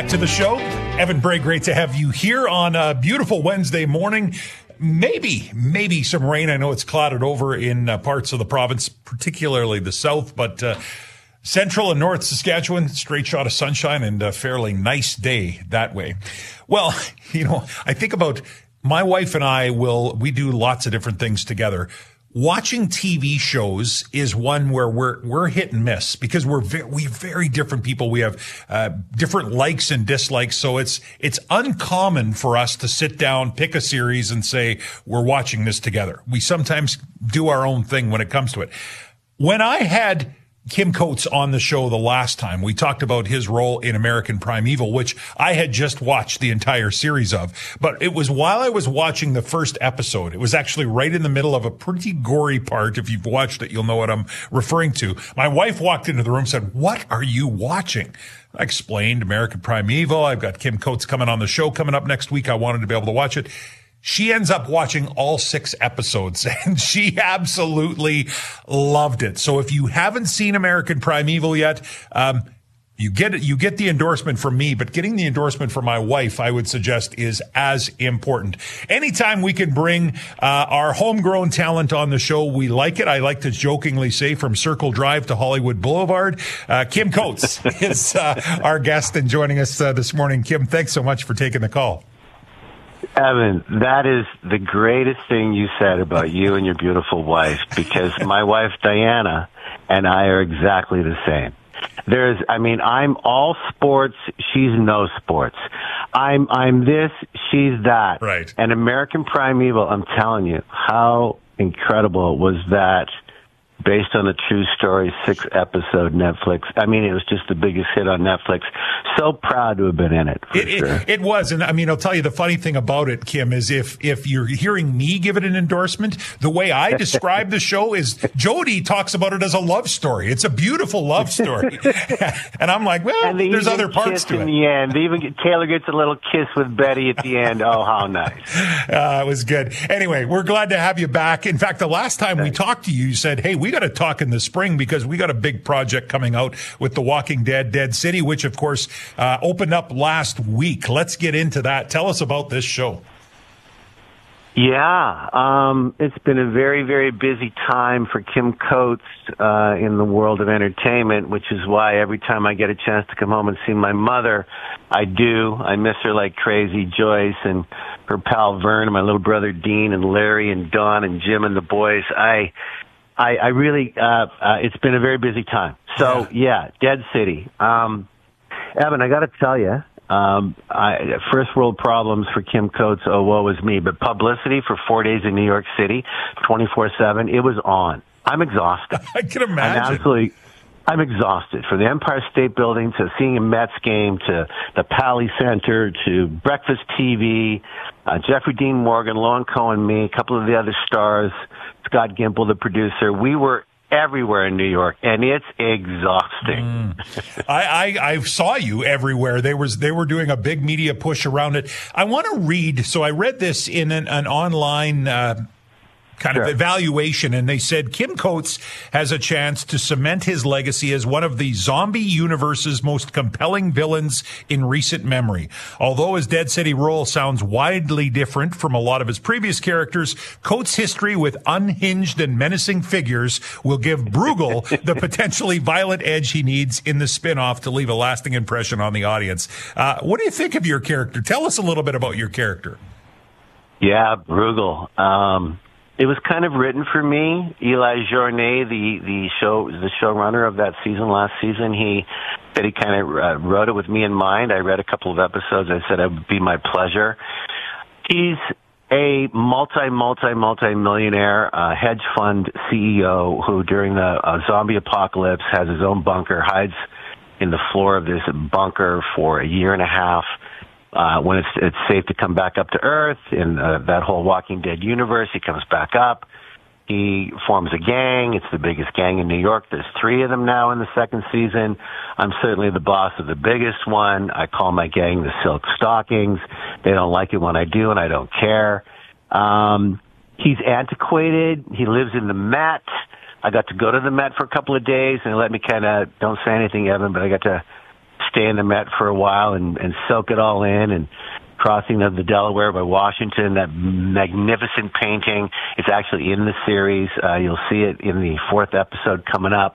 to the show. Evan Bray, great to have you here on a beautiful Wednesday morning. Maybe some rain. I know it's clouded over in parts of the province, particularly the south, but central and north Saskatchewan, straight shot of sunshine and a fairly nice day that way. Well, I think about my wife and I we do lots of different things together. Watching TV shows is one where we're hit and miss because we're very different people. We have different likes and dislikes, so it's uncommon for us to sit down, pick a series, and say we're watching this together. We sometimes do our own thing when it comes to it. When I had Kim Coates on the show the last time, we talked about his role in American Primeval, which I had just watched the entire series of. But it was while I was watching the first episode. It was actually right in the middle of a pretty gory part. If you've watched it, you'll know what I'm referring to. My wife walked into the room and said, "What are you watching?" I explained American Primeval. I've got Kim Coates coming on the show coming up next week. I wanted to be able to watch it. She ends up watching all 6 episodes, and she absolutely loved it. So if you haven't seen American Primeval yet, you get the endorsement from me, but getting the endorsement from my wife, I would suggest, is as important. Anytime we can bring our homegrown talent on the show, we like it. I like to jokingly say from Circle Drive to Hollywood Boulevard. Kim Coates is our guest and joining us this morning. Kim, thanks so much for taking the call. Evan, that is the greatest thing you said about you and your beautiful wife, because my wife, Diana, and I are exactly the same. I'm all sports, she's no sports. I'm this, she's that. Right. And American Primeval, I'm telling you, how incredible was that, based on a true story, 6-episode Netflix. I mean, it was just the biggest hit on Netflix. So proud to have been in it. It was. And I mean, I'll tell you the funny thing about it, Kim, is if you're hearing me give it an endorsement, the way I describe the show is Jody talks about it as a love story. It's a beautiful love story. And I'm like, well, there's other parts to it. In the end, Taylor gets a little kiss with Betty at the end. Oh, how nice. It was good. Anyway, we're glad to have you back. In fact, the last time we talked to you, you said, hey, we got to talk in the spring because we got a big project coming out with The Walking Dead, Dead City, which of course opened up last week. Let's get into that. Tell us about this show. Yeah, it's been a very, very busy time for Kim Coates in the world of entertainment, which is why every time I get a chance to come home and see my mother, I do. I miss her like crazy. Joyce and her pal Vern and my little brother Dean and Larry and Don and Jim and the boys. I really, it's been a very busy time. So, yeah, Dead City. Evan, I got to tell you, first world problems for Kim Coates, oh, woe is me. But publicity for 4 days in New York City, 24/7, it was on. I'm exhausted. I can imagine. I'm exhausted. From the Empire State Building to seeing a Mets game to the Pally Center to Breakfast TV, Jeffrey Dean Morgan, Lauren Cohen, me, a couple of the other stars, Scott Gimple, the producer. We were everywhere in New York, and it's exhausting. I saw you everywhere. They were doing a big media push around it. I want to read. So I read this in an online kind of evaluation, and they said Kim Coates has a chance to cement his legacy as one of the zombie universe's most compelling villains in recent memory. Although his Dead City role sounds widely different from a lot of his previous characters, Coates' history with unhinged and menacing figures will give Bruegel the potentially violent edge he needs in the spin-off to leave a lasting impression on the audience. What do you think of your character? Tell us a little bit about your character. Yeah, Bruegel. It was kind of written for me. Eli Journet, the showrunner of that season, last season, he said he kind of wrote it with me in mind. I read a couple of episodes. I said it would be my pleasure. He's a multi-millionaire hedge fund CEO who, during the zombie apocalypse, has his own bunker, hides in the floor of this bunker for a year and a half. When it's safe to come back up to Earth in that whole Walking Dead universe, he comes back up. He forms a gang. It's the biggest gang in New York. There's 3 of them now in the second season. I'm certainly the boss of the biggest one. I call my gang the Silk Stockings. They don't like it when I do, and I don't care. He's antiquated. He lives in the Met. I got to go to the Met for a couple of days, and they let me kind of, don't say anything, Evan, but I got to stay in the Met for a while and soak it all in, and Crossing of the Delaware by Washington, that magnificent painting. It's actually in the series. You'll see it in the 4th episode coming up.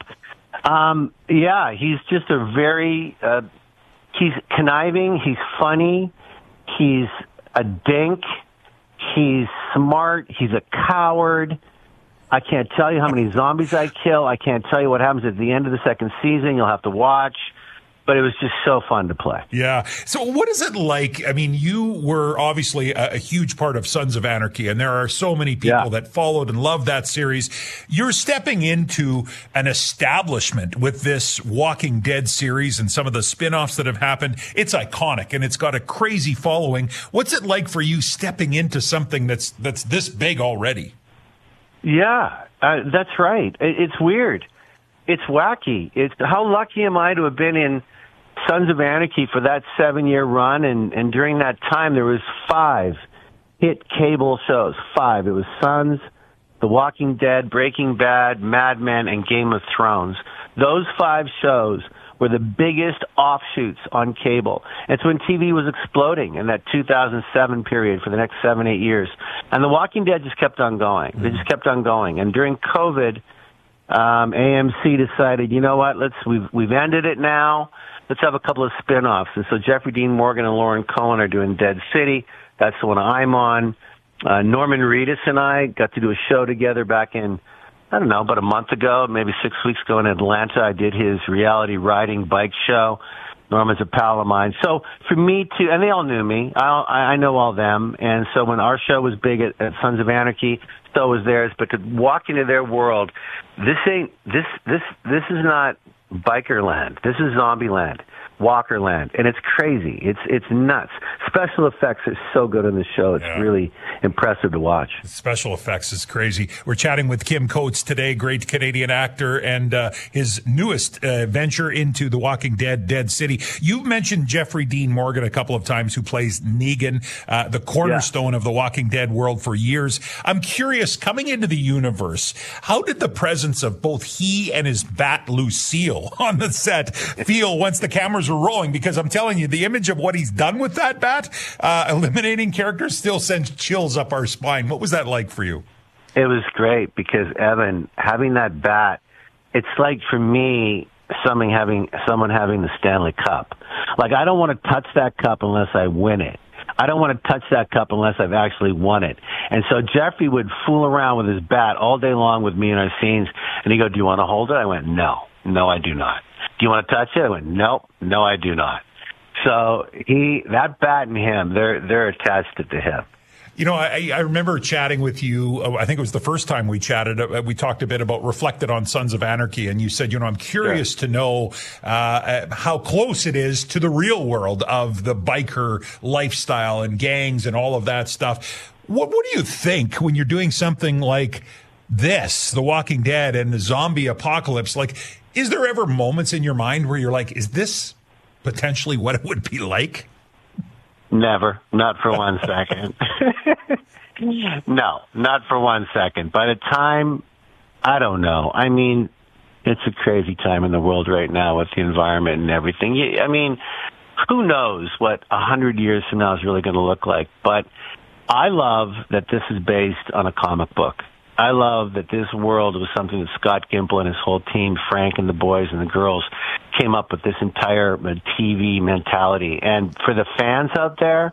Yeah, he's just a very, he's conniving, he's funny, he's a dink, he's smart, he's a coward. I can't tell you how many zombies I kill. I can't tell you what happens at the end of the 2nd season. You'll have to watch. But it was just so fun to play. Yeah. So what is it like? I mean, you were obviously a huge part of Sons of Anarchy, and there are so many people that followed and loved that series. You're stepping into an establishment with this Walking Dead series and some of the spin-offs that have happened. It's iconic, and it's got a crazy following. What's it like for you stepping into something that's this big already? Yeah, that's right. It's weird. It's wacky. How lucky am I to have been in Sons of Anarchy for that 7-year run, and during that time there was 5 hit cable shows. 5. It was Sons, The Walking Dead, Breaking Bad, Mad Men, and Game of Thrones. Those 5 shows were the biggest offshoots on cable. It's when TV was exploding in that 2007 period for the next 7-8 years. And The Walking Dead just kept on going. They just kept on going. And during COVID, AMC decided, you know what, we've ended it now. Let's have a couple of spin-offs. And so Jeffrey Dean Morgan and Lauren Cohen are doing Dead City. That's the one I'm on. Norman Reedus and I got to do a show together back in, I don't know, about a month ago, maybe 6 weeks ago in Atlanta. I did his reality riding bike show. Norman's a pal of mine. So for me to, and they all knew me. I know all them. And so when our show was big at Sons of Anarchy, so was theirs. But to walk into their world, this is not biker land. This is zombie land, walker land, and it's crazy. It's nuts. Special effects are so good on the show. It's really impressive to watch. Special effects is crazy. We're chatting with Kim Coates today, great Canadian actor, and his newest venture into The Walking Dead, Dead City. You've mentioned Jeffrey Dean Morgan a couple of times, who plays Negan, the cornerstone of The Walking Dead world for years. I'm curious, coming into the universe, how did the presence of both he and his bat Lucille on the set feel once the cameras were rolling? Because I'm telling you, the image of what he's done with that bat, eliminating characters, still sends chills up our spine. What was that like for you? It was great because, Evan, having that bat, it's like for me, someone having the Stanley Cup. Like, I don't want to touch that cup unless I win it. I don't want to touch that cup unless I've actually won it. And so Jeffrey would fool around with his bat all day long with me in our scenes, and he'd go, "Do you want to hold it?" I went, "No, I do not." "Do you want to touch it?" I went, "No, I do not." So that bat and him, they're attached to him. You know, I remember chatting with you. I think it was the first time we chatted. We talked a bit about reflected on Sons of Anarchy, and you said, you know, I'm curious to know how close it is to the real world of the biker lifestyle and gangs and all of that stuff. What do you think when you're doing something like this, The Walking Dead and the zombie apocalypse? Like, is there ever moments in your mind where you're like, is this potentially what it would be like? Never. Not for 1 second. No, not for 1 second. By the time, I don't know. I mean, it's a crazy time in the world right now with the environment and everything. I mean, who knows what 100 years from now is really going to look like. But I love that this is based on a comic book. I love that this world was something that Scott Gimple and his whole team, Frank and the boys and the girls, came up with this entire TV mentality. And for the fans out there,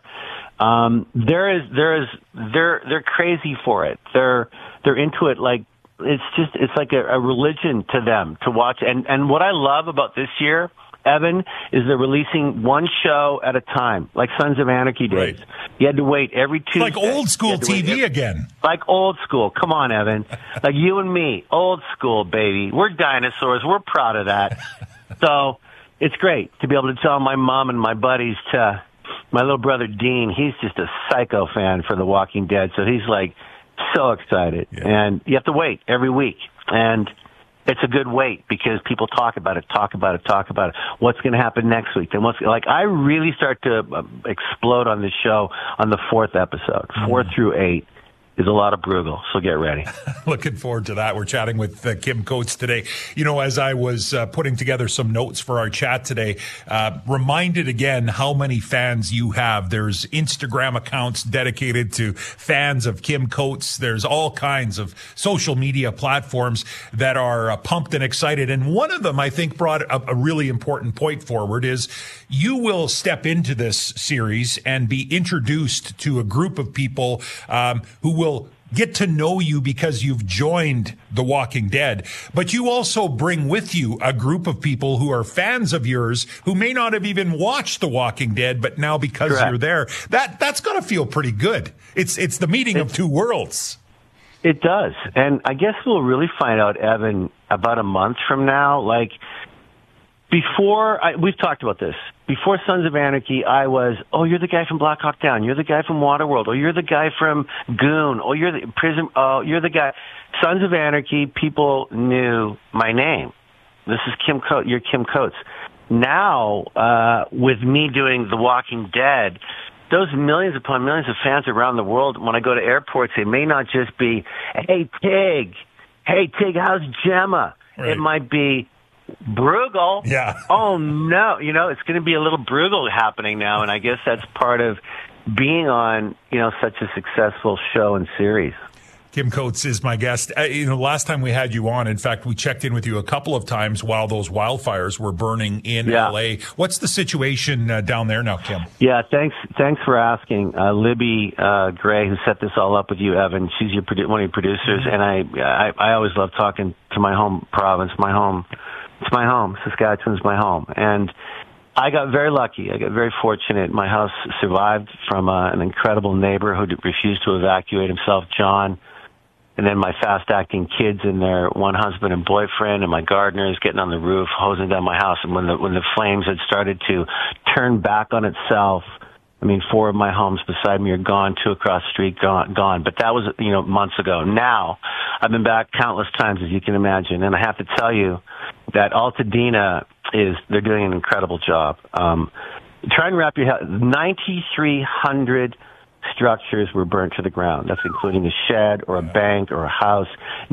they're crazy for it. They're into it like it's like a religion to them to watch. And what I love about this year, Evan, is they're releasing one show at a time, like Sons of Anarchy days. Right. You had to wait every Tuesday. Like old school TV again. Like old school. Come on, Evan. Like you and me. Old school, baby. We're dinosaurs. We're proud of that. So it's great to be able to tell my mom and my buddies my little brother Dean, he's just a psycho fan for The Walking Dead. So he's like so excited. Yeah. And you have to wait every week. And it's a good wait because people talk about it. What's going to happen next week? Then I really start to explode on the show on the 4th episode, 4 through 8. is a lot of Bruegel, so get ready. Looking forward to that. We're chatting with Kim Coates today. You know, as I was putting together some notes for our chat today, reminded again how many fans you have. There's Instagram accounts dedicated to fans of Kim Coates. There's all kinds of social media platforms that are pumped and excited. And one of them, I think, brought a really important point forward is you will step into this series and be introduced to a group of people who will get to know you because you've joined The Walking Dead. But you also bring with you a group of people who are fans of yours who may not have even watched The Walking Dead, but now because Correct. you're there, that's got to feel pretty good. It's the meeting of two worlds. It does. And I guess we'll really find out, Evan, about a month from now. Like, we've talked about this. Before Sons of Anarchy, I was, oh, you're the guy from Black Hawk Down. You're the guy from Waterworld. Oh, you're the guy from Goon. Oh, you're the Prison. Oh, you're the guy. Sons of Anarchy, people knew my name. This is Kim Coates. You're Kim Coates. Now, with me doing The Walking Dead, those millions upon millions of fans around the world, when I go to airports, they may not just be, hey, Tig, how's Gemma? Right. It might be, Bruegel. Yeah. Oh no. You know, it's going to be a little Bruegel happening now, and I guess that's part of being on, such a successful show and series. Kim Coates is my guest. Last time we had you on, in fact, we checked in with you a couple of times while those wildfires were burning in LA. What's the situation down there now, Kim? Yeah, thanks for asking. Libby Gray, who set this all up with you, Evan, she's one of your producers, and I always love talking to my home province, It's my home. Saskatchewan's my home. And I got very lucky. I got very fortunate. My house survived from an incredible neighbor who refused to evacuate himself, John. And then my fast-acting kids and their one husband and boyfriend and my gardeners getting on the roof, hosing down my house. And when the flames had started to turn back on itself, 4 of my homes beside me are gone, 2 across the street gone. But that was, months ago. Now, I've been back countless times, as you can imagine. And I have to tell you that Altadena they're doing an incredible job. Try and wrap your head, 9,300 structures were burnt to the ground. That's including a shed or a bank or a house.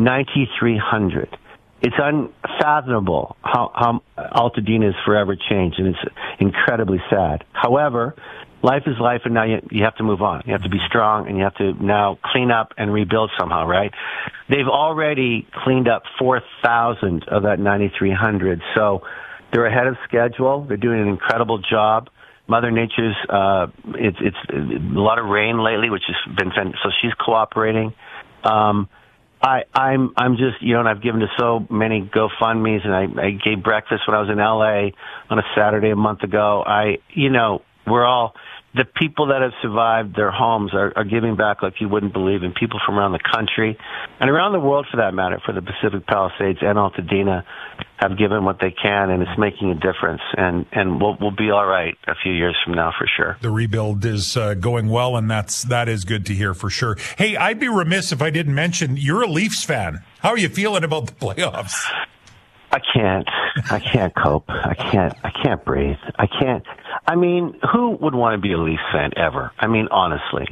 9,300. It's unfathomable how Altadena is forever changed, and it's incredibly sad. However, life is life, and now you have to move on. You have to be strong, and you have to now clean up and rebuild somehow, right? They've already cleaned up 4,000 of that 9,300, so they're ahead of schedule. They're doing an incredible job. Mother Nature's, it's a lot of rain lately, which has been fun, so she's cooperating. I'm just, and I've given to so many GoFundMe's, and I gave breakfast when I was in LA on a Saturday a month ago. We're all, the people that have survived their homes are giving back like you wouldn't believe, and people from around the country and around the world, for that matter, for the Pacific Palisades and Altadena, have given what they can, and it's making a difference. And we'll be all right a few years from now for sure. The rebuild is going well, and that is good to hear for sure. Hey, I'd be remiss if I didn't mention you're a Leafs fan. How are you feeling about the playoffs? I can't cope. I can't breathe. Who would want to be a Leafs fan ever? Honestly,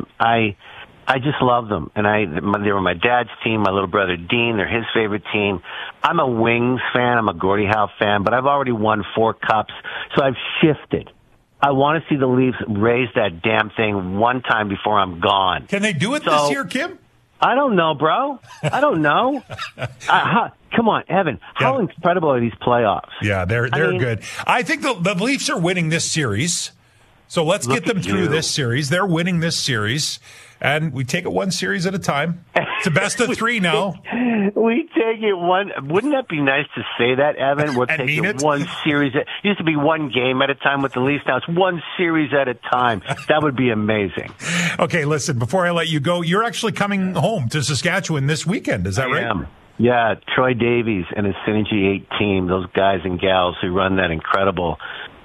I just love them. And they were my dad's team, my little brother Dean, they're his favorite team. I'm a Wings fan, I'm a Gordie Howe fan, but I've already won 4 cups, so I've shifted. I want to see the Leafs raise that damn thing one time before I'm gone. Can they do it this year, Kim? I don't know, bro. I don't know. Come on, Evan. How incredible are these playoffs? Yeah, they're good. I think the Leafs are winning this series. So let's get them through this series. They're winning this series, and we take it one series at a time. It's a best of 3 now. We take it one. Wouldn't that be nice to say that, Evan? We'll take it one series. It used to be one game at a time with the Leafs. Now it's one series at a time. That would be amazing. Okay, listen, before I let you go, you're actually coming home to Saskatchewan this weekend. Is that right? I am. Yeah, Troy Davies and his Synergy 8 team, those guys and gals who run that incredible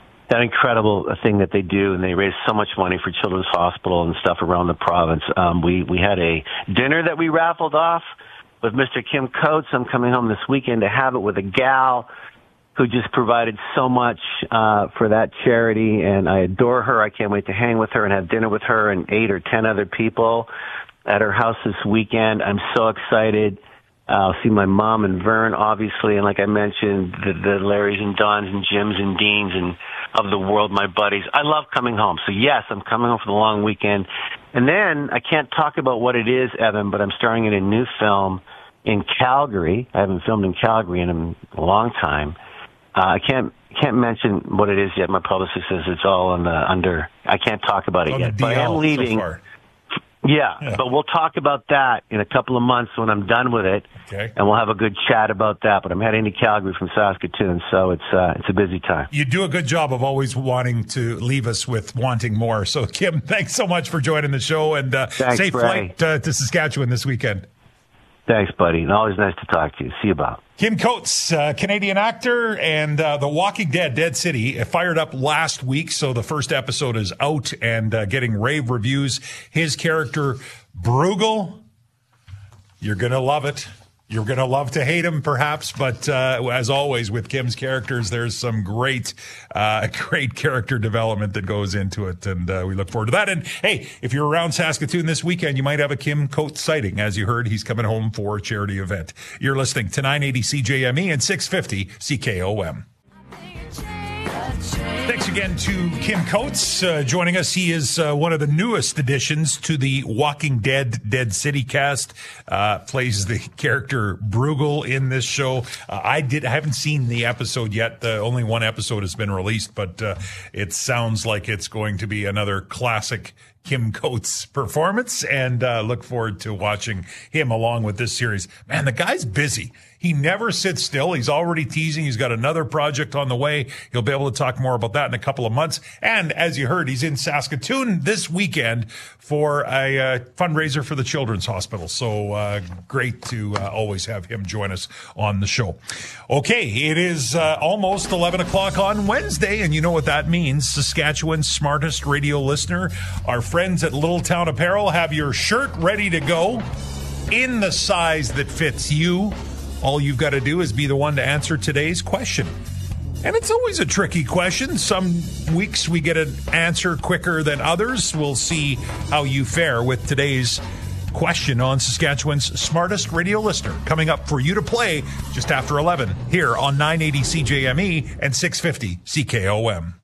thing that they do, and they raise so much money for Children's Hospital and stuff around the province. We had a dinner that we raffled off with Mr. Kim Coates. I'm coming home this weekend to have it with a gal who just provided so much for that charity, and I adore her. I can't wait to hang with her and have dinner with her and 8 or 10 other people. at her house this weekend. I'm so excited. I'll see my mom and Vern, obviously, and like I mentioned, the Larrys and Dons and Jims and Deans and of the world, my buddies. I love coming home. So yes, I'm coming home for the long weekend. And then I can't talk about what it is, Evan, but I'm starring in a new film in Calgary. I haven't filmed in Calgary in a long time. I can't mention what it is yet. My publicist says it's all under. I can't talk about it yet. But I'm leaving. So yeah, but we'll talk about that in a couple of months when I'm done with it, and we'll have a good chat about that. But I'm heading to Calgary from Saskatoon, so it's a busy time. You do a good job of always wanting to leave us with wanting more. So, Kim, thanks so much for joining the show, and safe flight to Saskatchewan this weekend. Thanks, buddy, and always nice to talk to you. See you about. Kim Coates, Canadian actor, and The Walking Dead, Dead City, fired up last week, so the first episode is out and getting rave reviews. His character, Bruegel, you're going to love it. You're going to love to hate him, perhaps, but as always with Kim's characters, there's some great character development that goes into it, and we look forward to that. And hey, if you're around Saskatoon this weekend, you might have a Kim Coates sighting. As you heard, he's coming home for a charity event. You're listening to 980 CJME and 650 CKOM. Thanks again to Kim Coates joining us. He is one of the newest additions to the Walking Dead Dead City cast. Plays the character Bruegel in this show. I haven't seen the episode yet. Only one episode has been released, but it sounds like it's going to be another classic Kim Coates performance, and look forward to watching him along with this series. Man, the guy's busy. He never sits still. He's already teasing. He's got another project on the way. He'll be able to talk more about that in a couple of months. And as you heard, he's in Saskatoon this weekend for a fundraiser for the Children's Hospital. So great to always have him join us on the show. Okay, it is almost 11 o'clock on Wednesday, and you know what that means. Saskatchewan's smartest radio listener, our friends at Little Town Apparel, have your shirt ready to go in the size that fits you. All you've got to do is be the one to answer today's question. And it's always a tricky question. Some weeks we get an answer quicker than others. We'll see how you fare with today's question on Saskatchewan's smartest radio listener. Coming up for you to play just after 11 here on 980 CJME and 650 CKOM.